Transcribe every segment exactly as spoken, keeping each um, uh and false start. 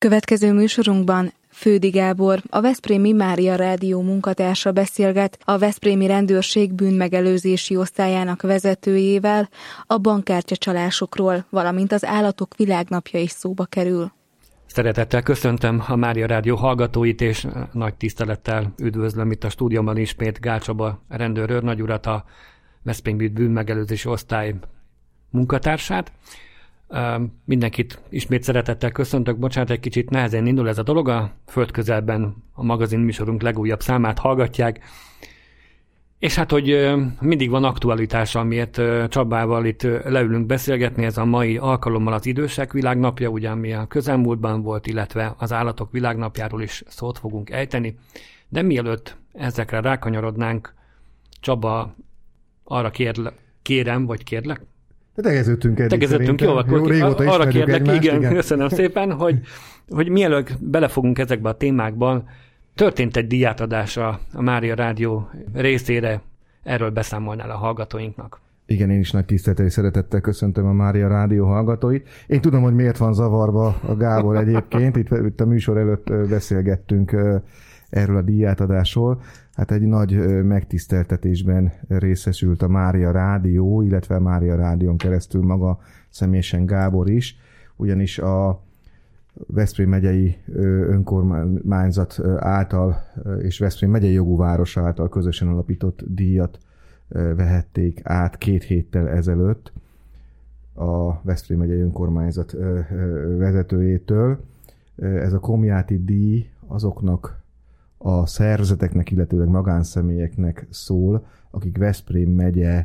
Következő műsorunkban Fődi Gábor, a Veszprémi Mária Rádió munkatársa beszélget a Veszprémi Rendőrség bűnmegelőzési osztályának vezetőjével a bankkártyacsalásokról, valamint az Állatok Világnapja is szóba kerül. Szeretettel köszöntöm a Mária Rádió hallgatóit, és nagy tisztelettel üdvözlöm itt a stúdióban ismét Gál Csaba rendőr őrnagyurat, a Veszprémi bűnmegelőzési osztály munkatársát. Mindenkit ismét szeretettel köszöntök, bocsánat, egy kicsit nehezen indul ez a dolog, a Földközelben a magazin műsorunk legújabb számát hallgatják, és hát, hogy mindig van aktualitás, amiért Csabával itt leülünk beszélgetni, ez a mai alkalommal az Idősek Világnapja, ugye ami a közelmúltban volt, illetve az Állatok Világnapjáról is szót fogunk ejteni, de mielőtt ezekre rákanyarodnánk, Csaba, arra kérle, kérem, vagy kérlek, Tegeződtünk eddig. Tegeződtünk, jó, akkor jó, arra kérlek, egymást, igen, igen, köszönöm szépen, hogy, hogy mielőtt belefogunk ezekbe a témákban, történt egy díjátadás a Mária Rádió részére, erről beszámolnál a hallgatóinknak. Igen, én is nagy tisztelettel és szeretettel köszöntöm a Mária Rádió hallgatóit. Én tudom, hogy miért van zavarba a Gábor egyébként, itt, itt a műsor előtt beszélgettünk erről a díjátadásról. Hát egy nagy megtiszteltetésben részesült a Mária Rádió, illetve a Mária Rádión keresztül maga személyesen Gábor is, ugyanis a Veszprém megyei önkormányzat által és Veszprém megyei jogú város által közösen alapított díjat vehették át két héttel ezelőtt a Veszprém megyei önkormányzat vezetőjétől. Ez a Komjáti díj azoknak a szervezeteknek, illetőleg magánszemélyeknek szól, akik Veszprém megye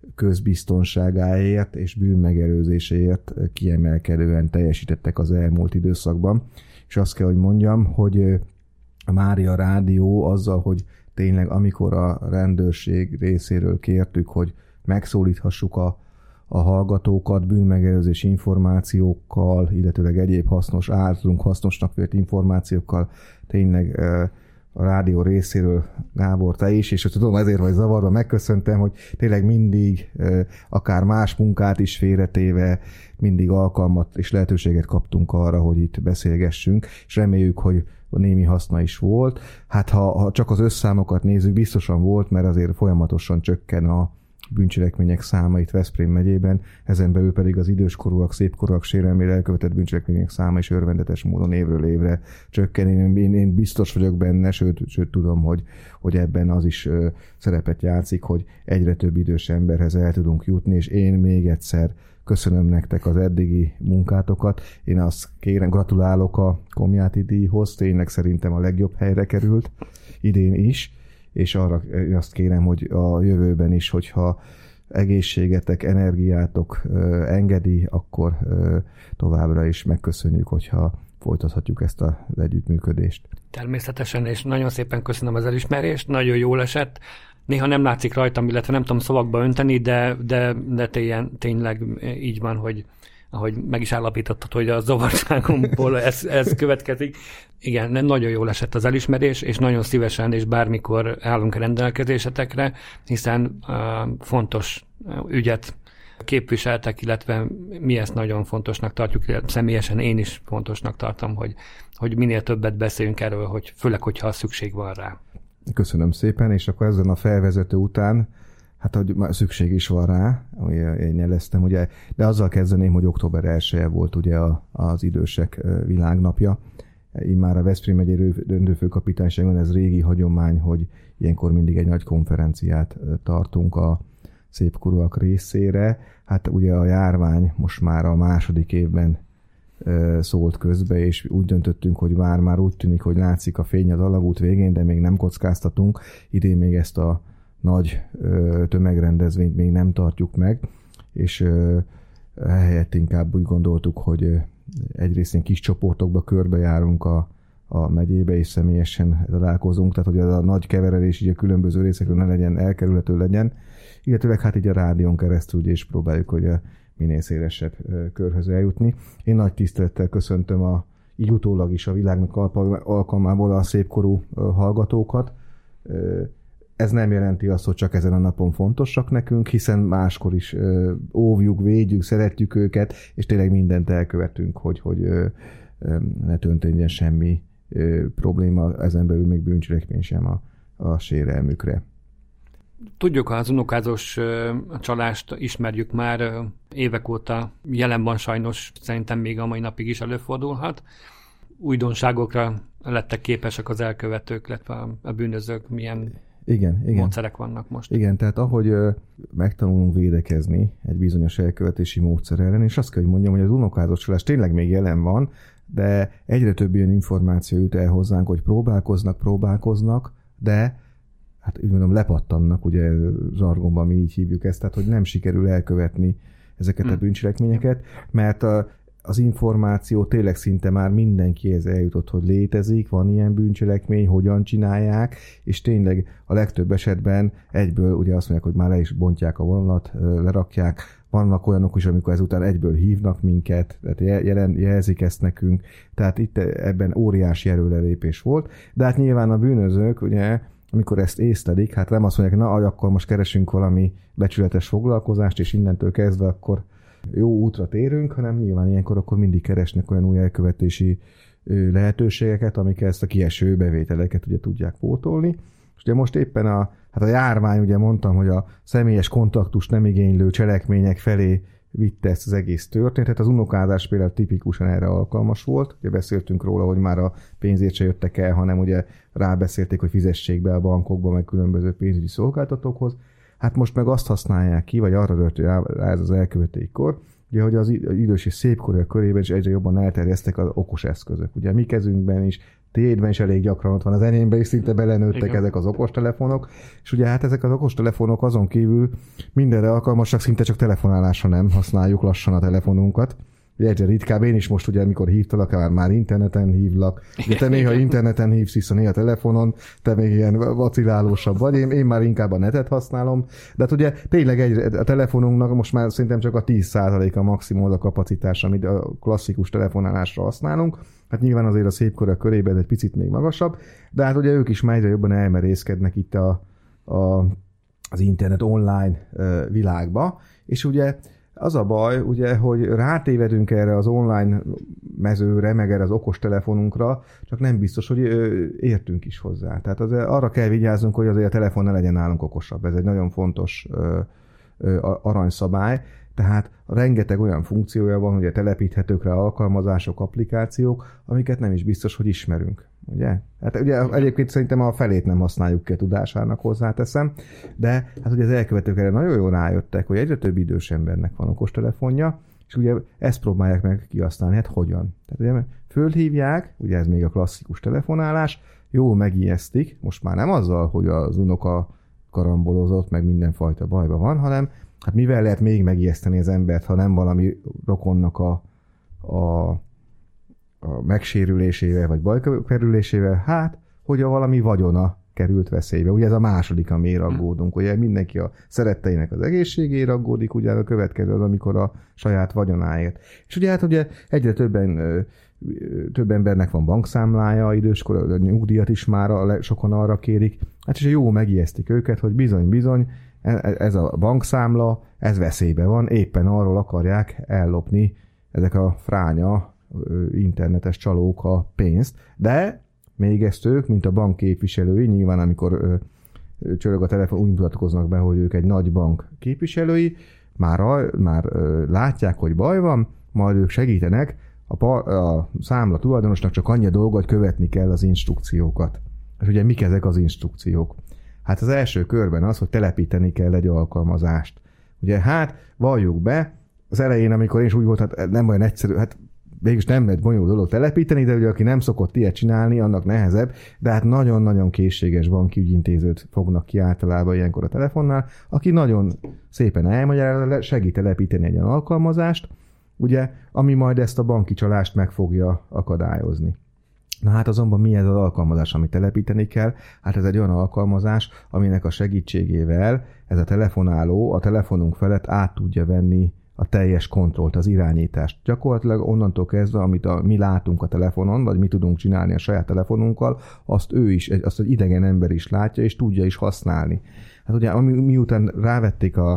közbiztonságáért és bűnmegelőzéséért kiemelkedően teljesítettek az elmúlt időszakban. És azt kell, hogy mondjam, hogy a Mária Rádió azzal, hogy tényleg amikor a rendőrség részéről kértük, hogy megszólíthassuk a, a hallgatókat bűnmegelőzési információkkal, illetőleg egyéb hasznos, általunk hasznosnak vélt információkkal, tényleg a rádió részéről, Gábor, te is, és tudom, ezért vagy zavarva, megköszöntem, hogy tényleg mindig, akár más munkát is félretéve, mindig alkalmat és lehetőséget kaptunk arra, hogy itt beszélgessünk, és reméljük, hogy a némi haszna is volt. Hát ha, ha csak az összszámokat nézzük, biztosan volt, mert azért folyamatosan csökken a bűncselekmények száma itt Veszprém megyében, ezen belül pedig az időskorúak, szépkorúak sérelmére elkövetett bűncselekmények száma is örvendetes módon évről évre csökken. Én, én, én biztos vagyok benne, sőt, sőt tudom, hogy, hogy ebben az is ö, szerepet játszik, hogy egyre több idős emberhez el tudunk jutni, és én még egyszer köszönöm nektek az eddigi munkátokat. Én azt kérem, gratulálok a Komjáti díjhoz, tényleg szerintem a legjobb helyre került idén is, és arra azt kérem, hogy a jövőben is, hogyha egészségetek, energiátok ö, engedi, akkor ö, továbbra is megköszönjük, hogyha folytathatjuk ezt az együttműködést. Természetesen, és nagyon szépen köszönöm az elismerést, nagyon jól esett. Néha nem látszik rajtam, illetve nem tudom szavakba önteni, de, de, de tényleg, tényleg így van, hogy ahogy meg is állapítottad, hogy a zavartságomból ez, ez következik. Igen, nagyon jól esett az elismerés, és nagyon szívesen és bármikor állunk rendelkezésetekre, hiszen uh, fontos ügyet képviseltek, illetve mi ezt nagyon fontosnak tartjuk, személyesen én is fontosnak tartom, hogy, hogy minél többet beszéljünk erről, hogy főleg, hogyha szükség van rá. Köszönöm szépen, és akkor ezen a felvezető után, hát hogy szükség is van rá, én jeleztem, ugye, de azzal kezdeném, hogy október elseje volt ugye az Idősek Világnapja. Immár a Veszprém megyei rendőrfőkapitányságon ez régi hagyomány, hogy ilyenkor mindig egy nagy konferenciát tartunk a szépkorúak részére. Hát ugye a járvány most már a második évben szólt közbe, és úgy döntöttünk, hogy már, már úgy tűnik, hogy látszik a fény az alagút végén, de még nem kockáztatunk. Idén még ezt a nagy ö, tömegrendezvényt még nem tartjuk meg, és ö, helyett inkább úgy gondoltuk, hogy ö, egyrészt kis csoportokba körbejárunk a, a megyébe, és személyesen találkozunk, tehát hogy az a nagy keveredés így a különböző részekről ne legyen, elkerülhető legyen, illetőleg hát így a rádión keresztül ugye is próbáljuk, hogy a minél szélesebb ö, körhöz eljutni. Én nagy tisztelettel köszöntöm a, így utólag is a világnak alkalmából a szépkorú ö, hallgatókat. Ö, Ez nem jelenti azt, hogy csak ezen a napon fontosak nekünk, hiszen máskor is ö, óvjuk, védjük, szeretjük őket, és tényleg mindent elkövetünk, hogy, hogy ö, ne történjen semmi probléma, ezen belül még bűncselekmény sem a, a sérelmükre. Tudjuk, az unokázós csalást ismerjük már évek óta, jelen van sajnos, szerintem még a mai napig is előfordulhat. Újdonságokra lettek képesek az elkövetők, illetve a bűnözők, milyen igen, igen. módszerek vannak most. Igen, tehát ahogy megtanulunk védekezni egy bizonyos elkövetési módszer ellen, és azt kell, hogy mondjam, hogy az unokázós csalás tényleg még jelen van, de egyre több ilyen információ jut el hozzánk, hogy próbálkoznak, próbálkoznak, de hát úgy mondom, lepattannak, ugye zsargonban mi így hívjuk ezt, tehát hogy nem sikerül elkövetni ezeket a bűncselekményeket, mert a, az információ tényleg szinte már mindenkihez eljutott, hogy létezik, van ilyen bűncselekmény, hogyan csinálják, és tényleg a legtöbb esetben egyből ugye azt mondják, hogy már le is bontják a vonalat, lerakják. Vannak olyanok is, amikor ezután egyből hívnak minket, tehát jelen, jelzik ezt nekünk, tehát itt ebben óriási erőlelépés volt, de hát nyilván a bűnözők, ugye, amikor ezt észlelik, hát nem azt mondják, na, akkor most keresünk valami becsületes foglalkozást, és innentől kezdve akkor jó útra térünk, hanem nyilván ilyenkor akkor mindig keresnek olyan új elkövetési lehetőségeket, amik ezt a kieső bevételeket ugye tudják pótolni. És ugye most éppen a, hát a járvány, ugye mondtam, hogy a személyes kontaktust nem igénylő cselekmények felé vitte ezt az egész történetet. Az unokázás például tipikusan erre alkalmas volt. Ugye beszéltünk róla, hogy már a pénzért se jöttek el, hanem ugye rábeszélték, hogy fizessék be a bankokba, meg különböző pénzügyi szolgáltatókhoz. Hát most meg azt használják ki, vagy arra rölt rá ez az elkövetőikor, ugye, hogy az idős és szépkorúak körében is egyre jobban elterjesztek az okos eszközök. Ugye a mi kezünkben is, tiédben is elég gyakran ott van, az enyémben is szinte belenőttek Igen. ezek az okostelefonok, és ugye hát ezek az okostelefonok azon kívül mindenre alkalmasak, szinte csak telefonálásra nem használjuk lassan a telefonunkat. Egyre ritkább, én is most ugye, amikor hívtalak, már, már interneten hívlak. Ugye te néha interneten hívsz vissza, néha telefonon, te még ilyen vacilálósabb vagy, én, én már inkább a netet használom. De hát ugye tényleg egy, a telefonunknak most már szerintem csak a tíz százaléka maximum a kapacitás, amit a klasszikus telefonálásra használunk. Hát nyilván azért a szépkorúak körében egy picit még magasabb, de hát ugye ők is már egyre jobban elmerészkednek itt a, a, az internet online világba, és ugye az a baj, ugye, hogy rátévedünk erre az online mezőre, meg erre az okostelefonunkra, csak nem biztos, hogy értünk is hozzá. Tehát azért arra kell vigyáznunk, hogy azért a telefon ne legyen nálunk okosabb. Ez egy nagyon fontos ö, ö, aranyszabály. Tehát rengeteg olyan funkciója van, hogy a telepíthetők rá alkalmazások, applikációk, amiket nem is biztos, hogy ismerünk. Ugye? Hát ugye egyébként szerintem a felét nem használjuk ki a tudásának, hozzáteszem, de hát ugye az elkövetők erre nagyon jól rájöttek, hogy egyre több idős embernek van okostelefonja, és ugye ezt próbálják meg kihasználni. Hát hogyan? Tehát ugye fölhívják, ugye ez még a klasszikus telefonálás, jól megijesztik, most már nem azzal, hogy az unoka karambolozott, meg mindenfajta bajba van, hanem hát mivel lehet még megijeszteni az embert, ha nem valami rokonnak a, a, a megsérülésével, vagy bajkerülésével, hát, hogy a valami vagyona került veszélybe. Ugye ez a második, amiért aggódunk. Ugye mindenki a szeretteinek az egészségéért aggódik, ugye a következő az, amikor a saját vagyonáért. És ugye hát ugye egyre többen, több embernek van bankszámlája, időskor a nyugdíjat is már sokan arra kérik. Hát és jó megijesztik őket, hogy bizony-bizony, ez a bankszámla, ez veszélybe van, éppen arról akarják ellopni ezek a fránya internetes csalók a pénzt, de még ezt ők, mint a bank képviselői, nyilván amikor csörög a telefon, úgy mutatkoznak be, hogy ők egy nagy bank képviselői, már, már látják, hogy baj van, majd ők segítenek, a, par, a számla tulajdonosnak csak annyi dolga, hogy követni kell az instrukciókat. És ugye mik ezek az instrukciók? Hát az első körben az, hogy telepíteni kell egy alkalmazást. Ugye hát valljuk be, az elején, amikor én is úgy volt, hát nem olyan egyszerű, hát végülis nem egy bonyolult dolog telepíteni, de ugye aki nem szokott ilyet csinálni, annak nehezebb, de hát nagyon-nagyon készséges banki ügyintézőt fognak ki általában ilyenkor a telefonnál, aki nagyon szépen elmagyarázza, segít telepíteni egy alkalmazást, ugye, ami majd ezt a banki csalást meg fogja akadályozni. Na hát azonban mi ez az alkalmazás, amit telepíteni kell? Hát ez egy olyan alkalmazás, aminek a segítségével ez a telefonáló a telefonunk felett át tudja venni a teljes kontrollt, az irányítást. Gyakorlatilag onnantól kezdve, amit a, mi látunk a telefonon, vagy mi tudunk csinálni a saját telefonunkkal, azt ő is, azt egy idegen ember is látja, és tudja is használni. Hát ugye mi, miután rávették a,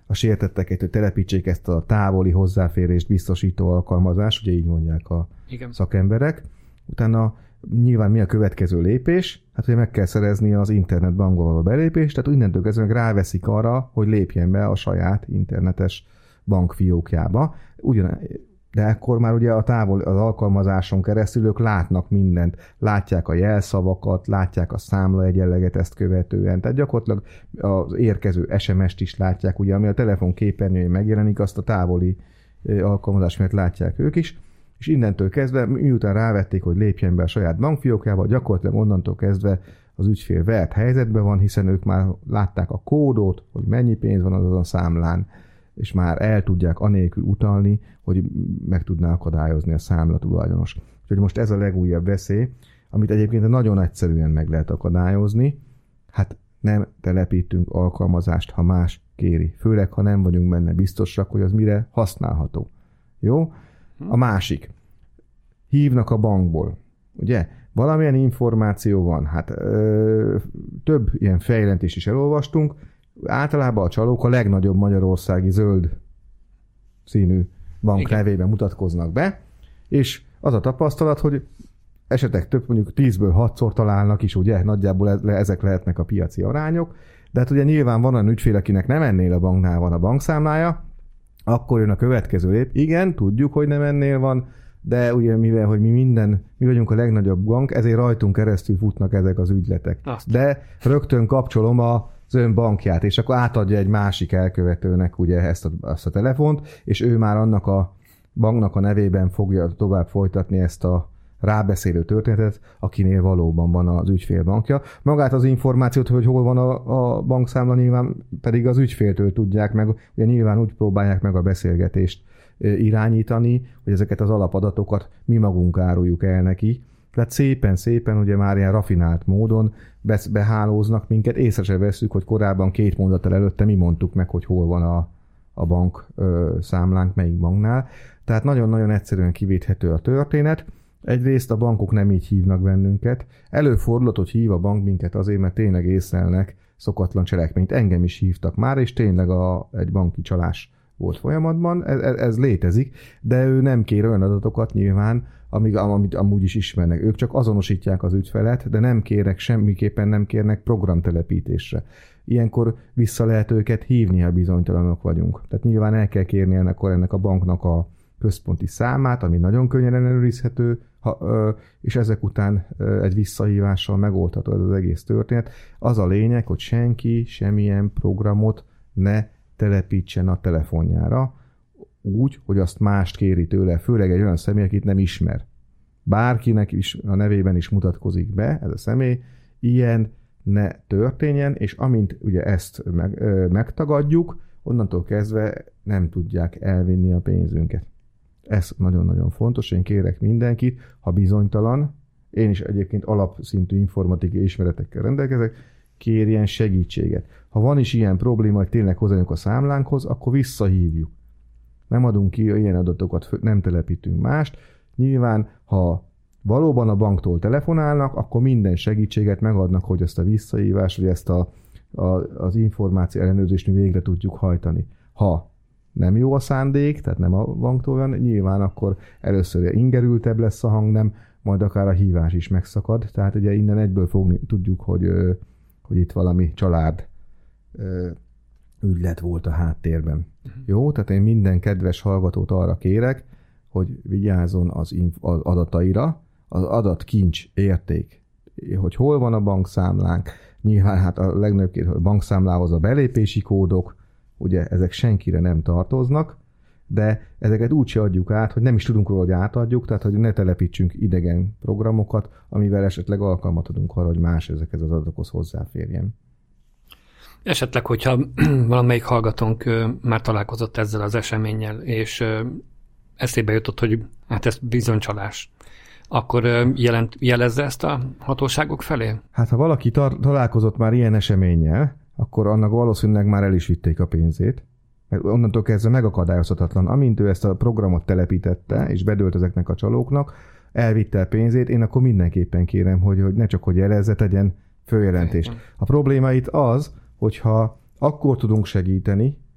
a sértetteket, hogy telepítsék ezt a távoli hozzáférést biztosító alkalmazást, ugye így mondják a Igen. szakemberek. Utána nyilván mi a következő lépés? Hát, hogy meg kell szerezni az internetbankba való belépést, tehát innentől kezdve meg ráveszik arra, hogy lépjen be a saját internetes bankfiókjába. Ugyan, de akkor már ugye a távol, az alkalmazáson keresztül ők látnak mindent, látják a jelszavakat, látják a számlaegyenleget ezt követően, tehát gyakorlatilag az érkező es em est is látják, ugye, ami a telefon képernyőjén megjelenik, azt a távoli alkalmazás miatt látják ők is, és innentől kezdve, miután rávették, hogy lépjen be a saját bankfiókjába, gyakorlatilag onnantól kezdve az ügyfél vert helyzetben van, hiszen ők már látták a kódot, hogy mennyi pénz van azon a számlán, és már el tudják anélkül utalni, hogy meg tudná akadályozni a számla tulajdonos. Úgyhogy most ez a legújabb veszély, amit egyébként nagyon egyszerűen meg lehet akadályozni, hát nem telepítünk alkalmazást, ha más kéri. Főleg, ha nem vagyunk benne biztosak, hogy az mire használható. Jó? A másik. Hívnak a bankból. Ugye? Valamilyen információ van. Hát ö, több ilyen fejlentést is elolvastunk. Általában a csalók a legnagyobb magyarországi zöld színű bank Igen. nevében mutatkoznak be, és az a tapasztalat, hogy esetek több, mondjuk tízből hatszor találnak is, ugye, nagyjából ezek lehetnek a piaci arányok, de hát ugye nyilván van olyan ügyfél, akinek nem ennél a banknál van a bankszámlája, akkor jön a következő lép. Igen, tudjuk, hogy nem ennél van, de ugye mivel, hogy mi minden, mi vagyunk a legnagyobb bank, ezért rajtunk keresztül futnak ezek az ügyletek. Azt. De rögtön kapcsolom a az ön bankját, és akkor átadja egy másik elkövetőnek ugye ezt a, azt a telefont, és ő már annak a banknak a nevében fogja tovább folytatni ezt a rábeszélő történetet, akinél valóban van az ügyfél bankja. Magát az információt, hogy hol van a, a bankszámla, nyilván pedig az ügyféltől tudják meg, ugye nyilván úgy próbálják meg a beszélgetést irányítani, hogy ezeket az alapadatokat mi magunk áruljuk el neki. Tehát szépen-szépen ugye már ilyen rafinált módon behálóznak minket, észre se vesszük, hogy korábban két mondattal előtte mi mondtuk meg, hogy hol van a, a bank ö, számlánk, melyik banknál. Tehát nagyon-nagyon egyszerűen kivéthető a történet. Egyrészt a bankok nem így hívnak bennünket. Előfordulhat, hogy hív a bank minket azért, mert tényleg észlelnek szokatlan cselekményt. Engem is hívtak már, és tényleg a, egy banki csalás volt folyamatban. Ez, ez, ez létezik, de ő nem kér olyan adatokat nyilván, amíg, amit amúgy is ismernek. Ők csak azonosítják az ügyfelet, de nem kérnek, semmiképpen nem kérnek programtelepítésre. Ilyenkor vissza lehet őket hívni, ha bizonytalanok vagyunk. Tehát nyilván el kell kérni ennek, ennek a banknak a központi számát, ami nagyon könnyen ellenőrizhető, ha, ö, és ezek után ö, egy visszahívással megoldható ez az egész történet. Az a lényeg, hogy senki semmilyen programot ne telepítsen a telefonjára, úgy, hogy azt mást kéri tőle, főleg egy olyan személy, akit nem ismer. Bárkinek is a nevében is mutatkozik be ez a személy, ilyen ne történjen, és amint ugye ezt meg, ö, megtagadjuk, onnantól kezdve nem tudják elvinni a pénzünket. Ez nagyon-nagyon fontos, én kérek mindenkit, ha bizonytalan, én is egyébként alapszintű informatikai ismeretekkel rendelkezek, kérjen segítséget. Ha van is ilyen probléma, hogy tényleg hozzájunk a számlánkhoz, akkor visszahívjuk. Nem adunk ki ilyen adatokat, nem telepítünk mást. Nyilván, ha valóban a banktól telefonálnak, akkor minden segítséget megadnak, hogy ezt a visszahívást, vagy ezt a, a, az információ ellenőrzést mi végre tudjuk hajtani. Ha nem jó a szándék, tehát nem a banktól van, nyilván akkor először ingerültebb lesz a hangnem, majd akár a hívás is megszakad. Tehát ugye innen egyből fogni tudjuk, hogy, hogy itt valami család ügylet volt a háttérben. Uh-huh. Jó? Tehát én minden kedves hallgatót arra kérek, hogy vigyázzon az, inf- az adataira, az adatkincs érték, hogy hol van a bankszámlánk, nyilván hát a legnagyobb kérdés, a bankszámlához a belépési kódok, ugye ezek senkire nem tartoznak, de ezeket úgy se adjuk át, hogy nem is tudunk róla, hogy átadjuk, tehát hogy ne telepítsünk idegen programokat, amivel esetleg alkalmat adunk arra, hogy más ezekhez az adatokhoz hozzáférjen. Esetleg, hogyha valamelyik hallgatónk már találkozott ezzel az eseménnyel, és eszébe jutott, hogy hát ez bizonycsalás, akkor jelent, jelezze ezt a hatóságok felé? Hát ha valaki tar- találkozott már ilyen eseménnyel, akkor annak valószínűleg már el is vitték a pénzét. Mert onnantól kezdve megakadályozhatatlan. Amint ő ezt a programot telepítette, és bedőlt ezeknek a csalóknak, elvitte a pénzét, én akkor mindenképpen kérem, hogy, hogy ne csak hogy jelezze, tegyen följelentést. A probléma itt az, hogyha akkor tudunk segíteni,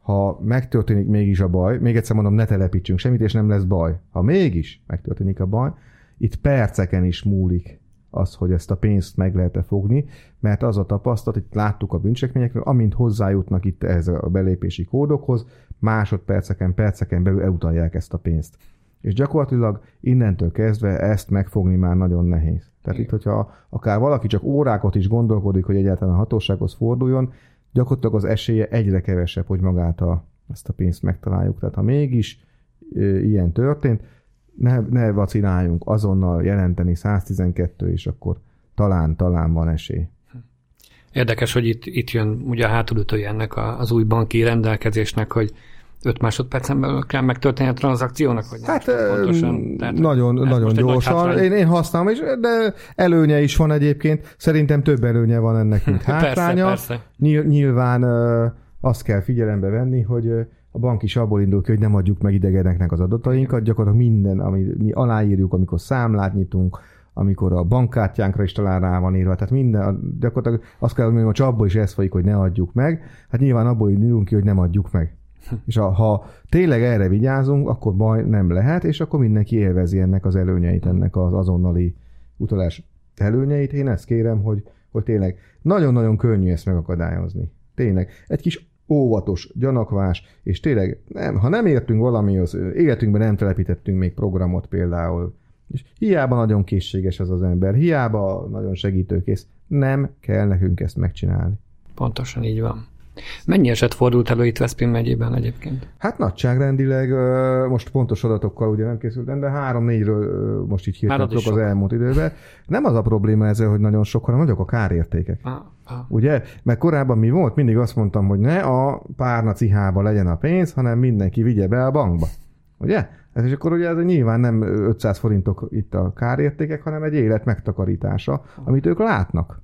ha megtörténik mégis a baj, még egyszer mondom, ne telepítsünk semmit, és nem lesz baj. Ha mégis megtörténik a baj, itt perceken is múlik az, hogy ezt a pénzt meg lehet-e fogni, mert az a tapasztalat, itt láttuk a bűncselekményekről, amint hozzájutnak itt ehhez a belépési kódokhoz, másodperceken, perceken belül elutalják ezt a pénzt. És gyakorlatilag innentől kezdve ezt megfogni már nagyon nehéz. Tehát itt, hogyha akár valaki csak órákat is gondolkodik, hogy egyáltalán a hatósághoz forduljon, gyakorlatilag az esélye egyre kevesebb, hogy magát a, ezt a pénzt megtaláljuk. Tehát ha mégis e, ilyen történt, ne, ne vacináljunk azonnal jelenteni száztizenkettő, és akkor talán, talán van esély. Érdekes, hogy itt, itt jön ugye a hátulütője ennek a, az új banki rendelkezésnek, hogy öt másodpercen belül kell megtörténni a tranzakciónak? Vagy hát pontosan, tehát nagyon, nagyon gyorsan. Én, én használom, és, de előnye is van egyébként. Szerintem több előnye van ennek, mint hátránya. Persze, persze. Nyilván azt kell figyelembe venni, hogy a bank is abból indul ki, hogy nem adjuk meg idegeneknek az adatainkat. Gyakorlatilag minden, amit mi aláírjuk, amikor számlát nyitunk, amikor a bankkártyánkra is talán rá van írva. Tehát minden, gyakorlatilag azt kell mondani, hogy csak abból is ez folyik, hogy ne adjuk meg. Hát nyilván abból indulunk ki, hogy nem adjuk meg. És a, ha tényleg erre vigyázunk, akkor baj nem lehet, és akkor mindenki élvezi ennek az előnyeit, ennek az azonnali utalás előnyeit. Én ezt kérem, hogy, hogy tényleg nagyon-nagyon könnyű ezt megakadályozni. Tényleg. Egy kis óvatos gyanakvás, és tényleg, nem, ha nem értünk valamihoz, életünkben nem telepítettünk még programot például, és hiába nagyon készséges az az ember, hiába nagyon segítőkész, nem kell nekünk ezt megcsinálni. Pontosan így van. Mennyi eset fordult elő itt Veszprém megyében egyébként? Hát nagyságrendileg, most pontos adatokkal ugye nem készültem, de három-négyről most így hirtelen tudok az elmúlt időben. Nem az a probléma ezzel, hogy nagyon sok, hanem nagyok a kárértékek. Ah, ah. Ugye? Mert korábban mi volt? Mindig azt mondtam, hogy ne a párna cihába legyen a pénz, hanem mindenki vigye be a bankba. Ugye? És akkor ugye ez nyilván nem ötszáz forintok itt a kárértékek, hanem egy élet megtakarítása, amit ők látnak.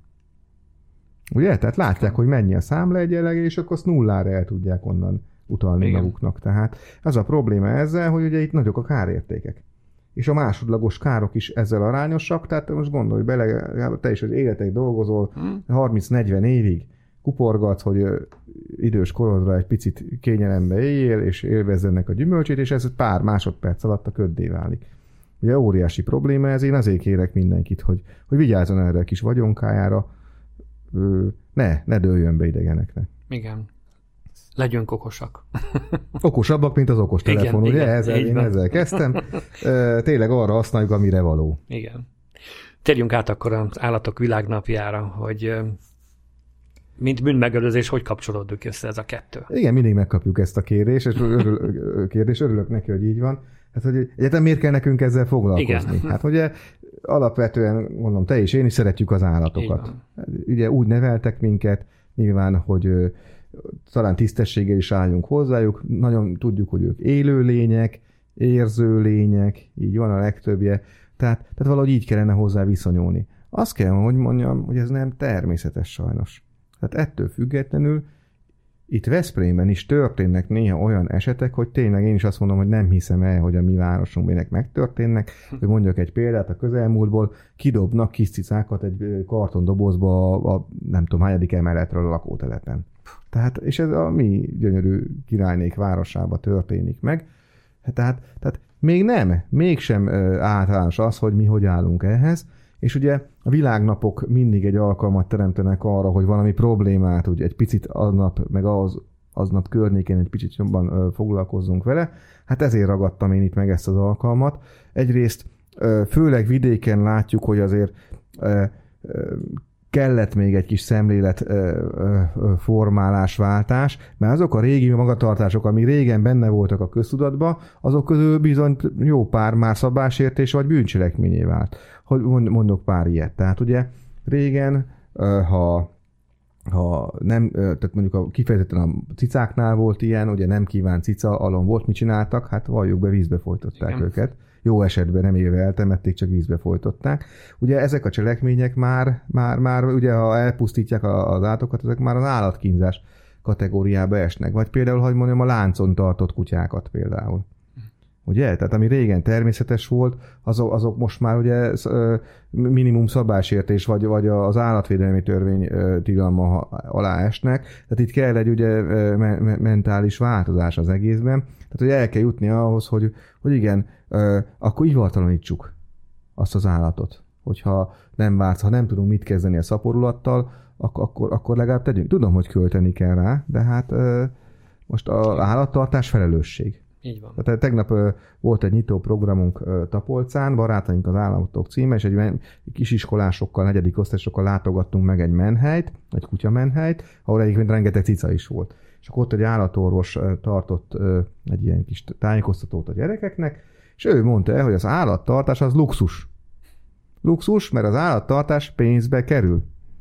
Ugye? Tehát látják, hogy mennyi a számla egyenlege, és akkor azt nullára el tudják onnan utalni Igen. maguknak. Tehát az a probléma ezzel, hogy ugye itt nagyok a kárértékek. És a másodlagos károk is ezzel arányosak, tehát most gondolj bele, te is, hogy életek dolgozol, hmm. harminc-negyven évig kuporgatsz, hogy idős korodra egy picit kényelembe éljél, és élvezz ennek a gyümölcsét, és ez pár másodperc alatt a köddé válik. Ugye óriási probléma ez, én azért kérek mindenkit, hogy, hogy vigyázzon erre a kis vagyonkájára, ne, ne dőljön be idegeneknek. Igen. Legyünk okosak. Okosabbak, mint az okostelefon, ugye? Igen, ezzel, én van. Ezzel kezdtem. Tényleg arra használjuk, amire való. Igen. Térjünk át akkor az állatok világnapjára, hogy mint bűnmegelőzés, hogy kapcsolódik össze ez a kettő? Igen, mindig megkapjuk ezt a kérdést, és örül, kérdés, örülök neki, hogy így van. Hát, hogy egyáltalán miért kell nekünk ezzel foglalkozni? Igen. Hát ugye alapvetően, mondom, te és én is szeretjük az állatokat. Ugye úgy neveltek minket, nyilván, hogy ö, talán tisztességgel is álljunk hozzájuk. Nagyon tudjuk, hogy ők élő lények, érző lények, így van a legtöbbje. Tehát, tehát valahogy így kellene hozzá viszonyulni. Azt kell, hogy mondjam, hogy ez nem természetes sajnos. Tehát ettől függetlenül itt Veszprémben is történnek néha olyan esetek, hogy tényleg én is azt mondom, hogy nem hiszem el, hogy a mi városunkban ennek megtörténnek, hogy mondjak egy példát a közelmúltból, kidobnak kis cicákat egy kartondobozba a, a nem tudom, hányadik emeletről a lakótelepen. Tehát, és ez a mi gyönyörű királynék városába történik meg. Tehát, tehát még nem, mégsem általános az, hogy mi hogy állunk ehhez, és ugye a világnapok mindig egy alkalmat teremtenek arra, hogy valami problémát úgy egy picit aznap, meg az, aznap környékén egy picit jobban ö, foglalkozzunk vele. Hát ezért ragadtam én itt meg ezt az alkalmat. Egyrészt ö, főleg vidéken látjuk, hogy azért ö, ö, kellett még egy kis szemlélet ö, ö, formálás, váltás, mert azok a régi magatartások, ami régen benne voltak a köztudatban, azok közül bizony jó pár már szabálysértés vagy bűncselekményé vált. Hogy mondok pár ilyet. Tehát ugye régen, ha, ha nem, tehát mondjuk a, kifejezetten a cicáknál volt ilyen, ugye nem kívánt cica alon volt, mit csináltak? Hát valljuk be, vízbe folytották Igen. őket. Jó esetben nem élve eltemették, csak vízbe folytották. Ugye ezek a cselekmények már, már, már ugye ha elpusztítják az állatokat, ezek már az állatkínzás kategóriába esnek. Vagy például, hogy mondjam, a láncon tartott kutyákat például. Ugye? Tehát ami régen természetes volt, azok, azok most már ugye minimum szabálysértés, vagy, vagy az állatvédelmi törvény tilalma alá esnek. Tehát itt kell egy ugye mentális változás az egészben. Tehát hogy el kell jutni ahhoz, hogy, hogy igen, akkor ivartalanítsuk azt az állatot. Hogyha nem vársz, ha nem tudunk mit kezdeni a szaporulattal, akkor, akkor legalább tegyünk. Tudom, hogy költeni kell rá, de hát most az állattartás felelősség. Így van. Tehát tegnap uh, volt egy nyitó programunk uh, Tapolcán, Barátaink az állatok címe, és egy men- kisiskolásokkal, negyedik osztályosokkal látogattunk meg egy menhelyt, egy kutyamenhelyt, ahol egyébként rengeteg cica is volt. És akkor ott egy állatorvos uh, tartott uh, egy ilyen kis tájékoztatót a gyerekeknek, és ő mondta el, hogy az állattartás az luxus. Luxus, mert az állattartás pénzbe kerül.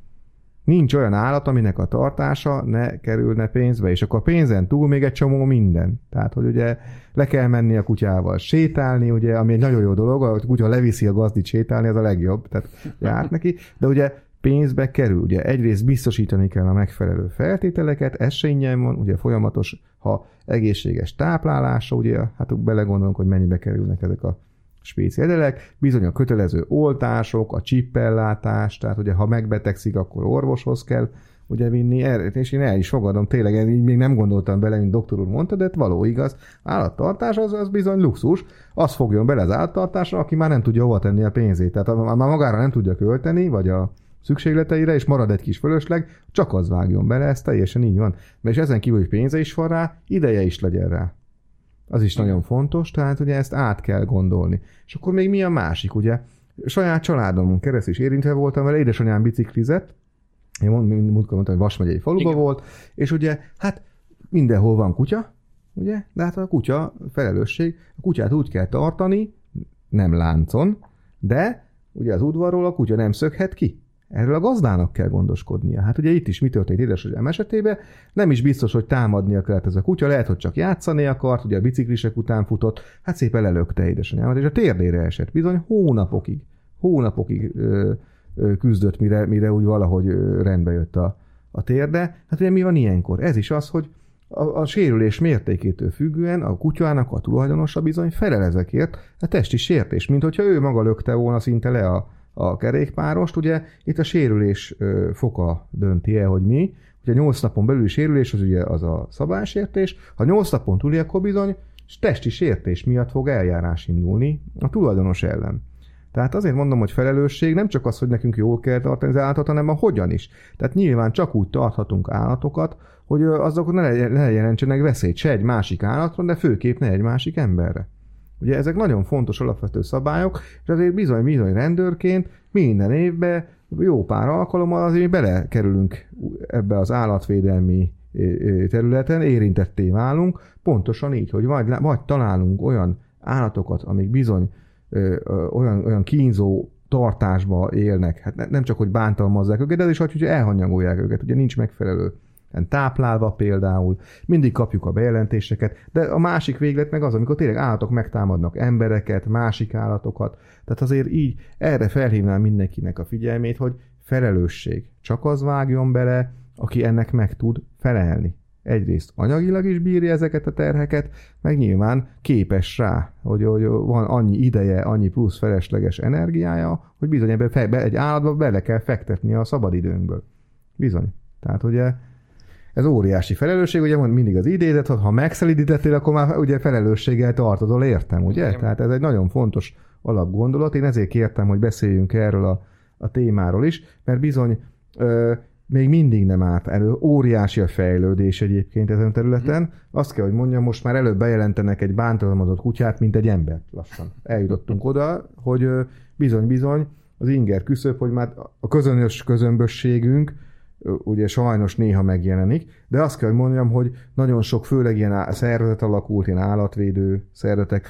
Nincs olyan állat, aminek a tartása ne kerülne pénzbe, és akkor a pénzen túl még egy csomó minden. Tehát, hogy ugye le kell menni a kutyával sétálni, ugye, ami egy nagyon jó dolog, a kutya leviszi a gazdit sétálni, ez a legjobb, tehát járt neki, de ugye pénzbe kerül. Ugye egyrészt biztosítani kell a megfelelő feltételeket, ez se ingyen van, ugye folyamatos, ha egészséges táplálása, ugye, hát belegondolunk, hogy mennyibe kerülnek ezek a spéciáliek, bizony a kötelező oltások, a csippellátás, tehát ugye ha megbetegszik, akkor orvoshoz kell ugye vinni, és én el is fogadom, tényleg én így még nem gondoltam bele, mint doktor úr mondta, de való igaz, állattartás az, az bizony luxus, az fogjon bele az állattartásra, aki már nem tudja hova tenni a pénzét, tehát már magára nem tudja költeni, vagy a szükségleteire, és marad egy kis fölösleg, csak az vágjon bele, ez teljesen így van. És ezen kívül, hogy pénze is van rá, ideje is legyen rá. Az is nagyon fontos, tehát ugye ezt át kell gondolni. És akkor még mi a másik, ugye? Saját családomon keresztül is érintve voltam vele, édesanyám biciklizett, én múltkor mondtam, hogy Vas megyei faluba Igen. volt, és ugye, hát mindenhol van kutya, ugye? De hát a kutya felelősség, a kutyát úgy kell tartani, nem láncon, de ugye az udvarról a kutya nem szökhet ki. Erről a gazdának kell gondoskodnia. Hát ugye itt is mi történt édesanyám esetében, nem is biztos, hogy támadnia kellett ez a kutya, lehet, hogy csak játszani akart, ugye a biciklisek után futott, hát szépen lelökte édesanyámat, és a térdére esett. Bizony hónapokig, hónapokig ö, ö, küzdött, mire, mire úgy valahogy ö, rendbe jött a, a térde. Hát ugye mi van ilyenkor? Ez is az, hogy a, a sérülés mértékétől függően a kutyának a tulajdonosa bizony felel ezekért a testi sértés, mint hogyha ő maga lökte volna szinte le a a kerékpárost, ugye itt a sérülés ö, foka dönti el, hogy mi. Ugye nyolc napon belüli sérülés, az ugye az a szabálysértés. Ha nyolc napon túli, akkor bizony testi sértés miatt fog eljárás indulni a tulajdonos ellen. Tehát azért mondom, hogy felelősség nem csak az, hogy nekünk jól kell tartani az állatot, hanem a hogyan is. Tehát nyilván csak úgy tarthatunk állatokat, hogy azok ne, ne jelentsenek veszélyt se egy másik állatra, de főképp ne egy másik emberre. Ugye ezek nagyon fontos alapvető szabályok, és azért bizony-bizony rendőrként minden évben jó pár alkalommal azért belekerülünk ebbe az állatvédelmi területen, érintetté válunk, pontosan így, hogy vagy, vagy találunk olyan állatokat, amik bizony ö, ö, olyan, olyan kínzó tartásba élnek, hát nem csak, hogy bántalmazzák őket, de is, hogy elhanyagolják őket, ugye nincs megfelelő táplálva például, mindig kapjuk a bejelentéseket, de a másik véglet meg az, amikor tényleg állatok megtámadnak embereket, másik állatokat, tehát azért így erre felhívnám mindenkinek a figyelmét, hogy felelősség. Csak az vágjon bele, aki ennek meg tud felelni. Egyrészt anyagilag is bírja ezeket a terheket, meg nyilván képes rá, hogy, hogy van annyi ideje, annyi plusz felesleges energiája, hogy bizony ebbe fe, egy állatba bele kell fektetni a szabadidőnkből. Bizony. Tehát ugye ez óriási felelősség, ugye mond mindig az idézet, hogy ha megszelidítettél, akkor már ugye felelősséggel tartozol, értem, ugye? Igen. Tehát ez egy nagyon fontos alapgondolat. Én ezért kértem, hogy beszéljünk erről a, a témáról is, mert bizony ö, még mindig nem állt elő. Óriási a fejlődés egyébként ezen a területen. Azt kell, hogy mondjam, most már előbb bejelentenek egy bántalmazott kutyát, mint egy embert lassan. Eljutottunk oda, hogy bizony-bizony az inger küszöb, hogy már a közönös közömbösségünk ugye sajnos néha megjelenik, de azt kell, hogy mondjam, hogy nagyon sok, főleg ilyen szervezet alakult, ilyen állatvédő szervezetek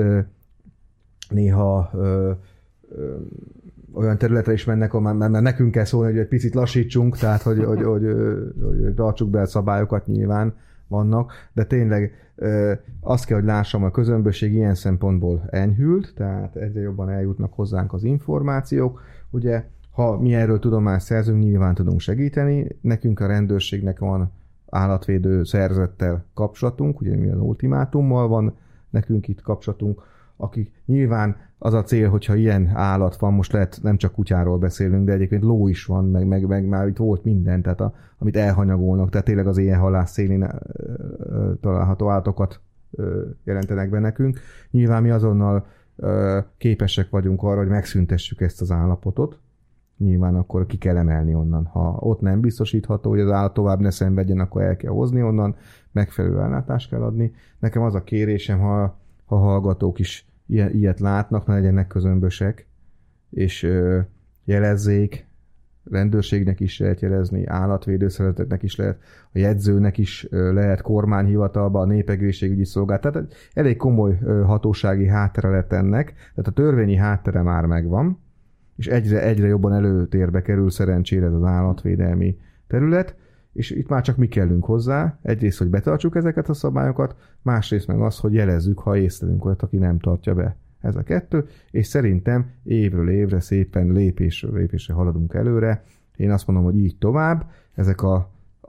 néha ö, ö, olyan területre is mennek, ahol már, már nekünk kell szólni, hogy egy picit lassítsunk, tehát hogy, hogy, hogy, hogy, hogy tartsuk be a szabályokat, nyilván vannak, de tényleg ö, azt kell, hogy lássam, a közömbösség ilyen szempontból enyhült, tehát egyre jobban eljutnak hozzánk az információk, ugye ha mi erről tudomást szerzünk, nyilván tudunk segíteni. Nekünk a rendőrségnek van állatvédő szervezettel kapcsolatunk, ugye mi az ultimátummal van nekünk itt kapcsolatunk, akik nyilván az a cél, hogyha ilyen állat van, most lehet nem csak kutyáról beszélünk, de egyébként ló is van, meg, meg, meg már itt volt minden, tehát a, amit elhanyagolnak, tehát tényleg az éjjel-hallász szélén található állatokat jelentenek be nekünk. Nyilván mi azonnal képesek vagyunk arra, hogy megszüntessük ezt az állapotot. Nyilván akkor ki kell emelni onnan. Ha ott nem biztosítható, hogy az állat tovább ne szenvedjen, akkor el kell hozni onnan, megfelelő ellátást kell adni. Nekem az a kérésem, ha, ha hallgatók is ilyet látnak, ne legyenek közömbösek, és jelezzék, rendőrségnek is lehet jelezni, állatvédőszervezeteknek is lehet, a jegyzőnek is lehet, kormányhivatalba, a népegészségügyi szolgálat. Tehát elég komoly hatósági háttere lett ennek, tehát a törvényi háttere már megvan, és egyre, egyre jobban előtérbe kerül szerencsére ez az állatvédelmi terület, és itt már csak mi kellünk hozzá, egyrészt, hogy betartsuk ezeket a szabályokat, másrészt meg az, hogy jelezzük, ha észlelünk olyat, aki nem tartja be. Ez a kettő, és szerintem évről évre szépen lépésről lépésre haladunk előre. Én azt mondom, hogy így tovább. Ezek a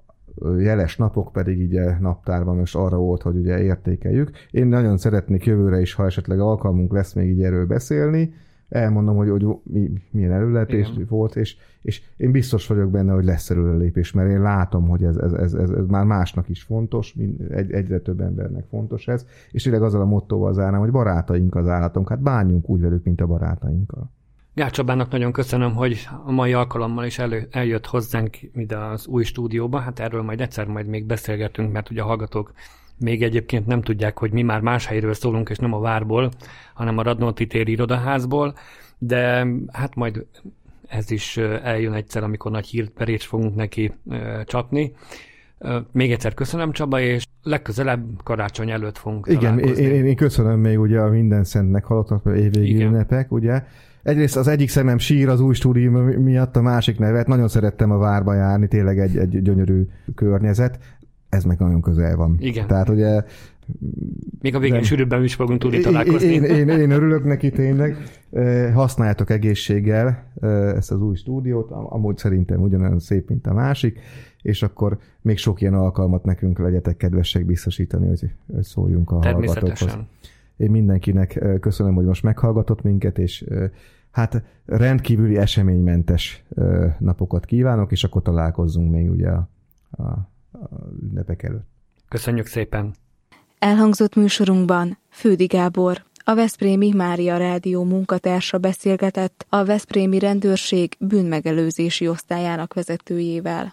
jeles napok pedig így naptárban most arra volt, hogy ugye értékeljük. Én nagyon szeretnék jövőre is, ha esetleg alkalmunk lesz még így erről beszélni, elmondom, hogy, hogy mi, milyen előrelépés volt, és, és én biztos vagyok benne, hogy lesz előrelépés, mert én látom, hogy ez, ez, ez, ez, ez már másnak is fontos, egy, egyre több embernek fontos ez, és tényleg azzal a mottóval zárnám, hogy barátaink az állatunk, hát bánjunk úgy velük, mint a barátainkkal. Gács Csabának nagyon köszönöm, hogy a mai alkalommal is elő, eljött hozzánk ide az új stúdióba, hát erről majd egyszer majd még beszélgetünk, mert ugye a hallgatók még egyébként nem tudják, hogy mi már más helyről szólunk, és nem a Várból, hanem a Radnóti téri irodaházból, de hát majd ez is eljön egyszer, amikor nagy hírverést fogunk neki csapni. Még egyszer köszönöm, Csaba, és legközelebb karácsony előtt fogunk Igen, találkozni. én, én köszönöm még ugye a minden szentnek halottak, évvégi ünnepek, ugye. Egyrészt az egyik szemem sír az új stúdió miatt, a másik nevet. Nagyon szerettem a Várba járni, tényleg egy, egy gyönyörű környezet. Ez meg nagyon közel van. Igen. Tehát ugye... Még a végén sűrűbben is fogunk tudni találkozni. Én, én, én örülök neki tényleg. Használjátok egészséggel ezt az új stúdiót, amúgy szerintem ugyanolyan szép, mint a másik, és akkor még sok ilyen alkalmat nekünk legyetek kedvesek biztosítani, hogy, hogy szóljunk a hallgatókhoz. Én mindenkinek köszönöm, hogy most meghallgatott minket, és hát rendkívüli eseménymentes napokat kívánok, és akkor találkozzunk még ugye a, a, a ünnepek előtt. Köszönjük szépen! Elhangzott műsorunkban Fődi Gábor, a Veszprémi Mária Rádió munkatársa beszélgetett a Veszprémi Rendőrség bűnmegelőzési osztályának vezetőjével.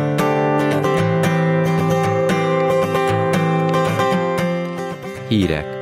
Hírek.